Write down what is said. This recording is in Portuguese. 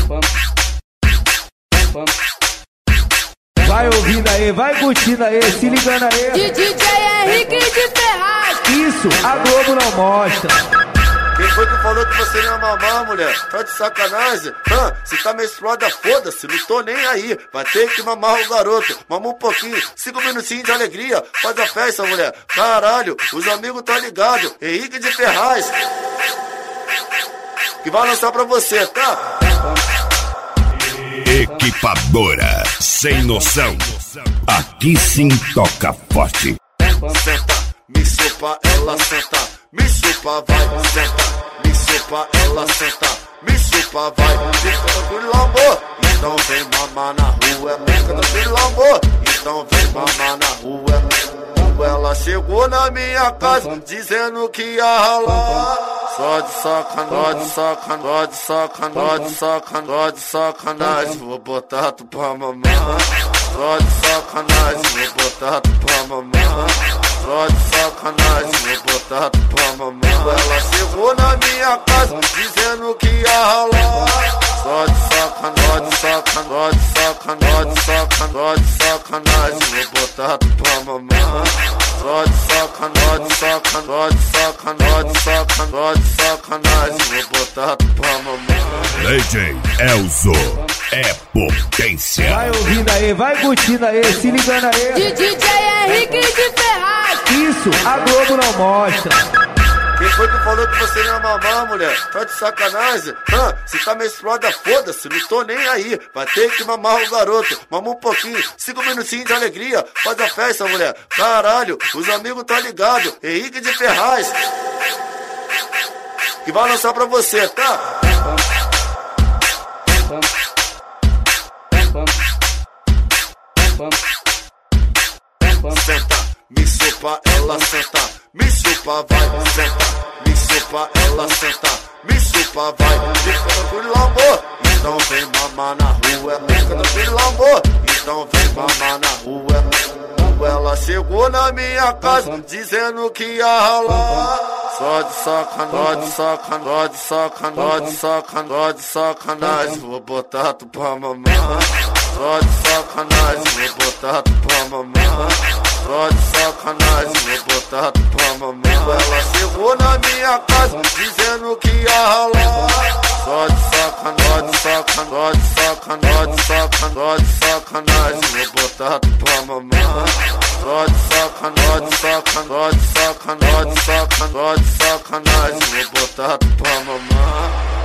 Vai ouvindo aí, vai curtindo aí, se ligando aí. DJ Henrique de Ferraz. Isso, a Globo não mostra. Quem foi que falou que você não ia mamar, mulher? Tá de sacanagem? Se tá menstruada, foda-se, não tô nem aí. Vai ter que mamar o garoto. Mama um pouquinho, 5 minutinhos de alegria. Faz a festa, mulher. Caralho, os amigos tão ligados. Henrique de Ferraz. Que vai lançar pra você, tá? Equipadora sem noção. Aqui sim toca forte. Senta, me chupa, ela senta. Me chupa, vai, senta. Me chupa, ela senta. Me chupa, vai. Fica tranquilo, amor. Então vem mamar na rua. Fica tranquilo, amor. Então vem mamar na rua. Ela chegou na minha casa dizendo que ia ralar. Só de sacanagem, sacanagem, sacanagem, sacanagem, sacanagem. Vou botar tu pra mamar. Só de sacanagem, vou botar tu pra mamar. Só de sacanagem, vou botar tu pra mamar. Ela chegou na minha casa dizendo que ia ralar. Só de sacanagem, sacanagem, sacanagem, sacanagem, sacanagem. Vou botar tu pra mamar. Só de sacanagem, sacanagem, sacanagem, sacanagem, sacanagem. Vou botar tu pra mamar. DJ Elzo é potência. Vai ouvindo aí, vai curtindo aí, se ligando aí. DJ Henrique de Ferraz. Isso, a Globo não mostra. Quem foi que falou que você não ia mamar, mulher? Tá de sacanagem? Se tá menstruada, foda-se, não tô nem aí. Vai ter que mamar o garoto. Mama um pouquinho, 5 minutinhos de alegria. Faz a festa, mulher. Caralho, os amigos tá ligados. Henrique de Ferraz. Que vai lançar pra você, tá? Senta, me chupa, ela senta. Me chupa, vai, senta. Me chupa, ela senta. Me chupa, vai. Fica tranquilo, amor. Então vem mamar na rua. Fica tranquilo, amor. Então vem mamar na rua. Ela chegou na minha casa dizendo que ia ralar. Só de sacanagem, sacanagem, sacanagem, sacanagem, sacanagem. Vou botar tu pra mamar. Só de sacanagem, vou botar tu pra mamar. Só de sacanagem, vou botar tu pra mamar. Ela chegou na minha casa dizendo que ia ralar. Só de sacanagem, sacanagem, sacanagem, sacanagem, sacanagem. Vou botar tu pra mamar. Só de sacanagem, sacanagem, sacanagem, sacanagem, sacanagem. Vou botar tu pra mamar.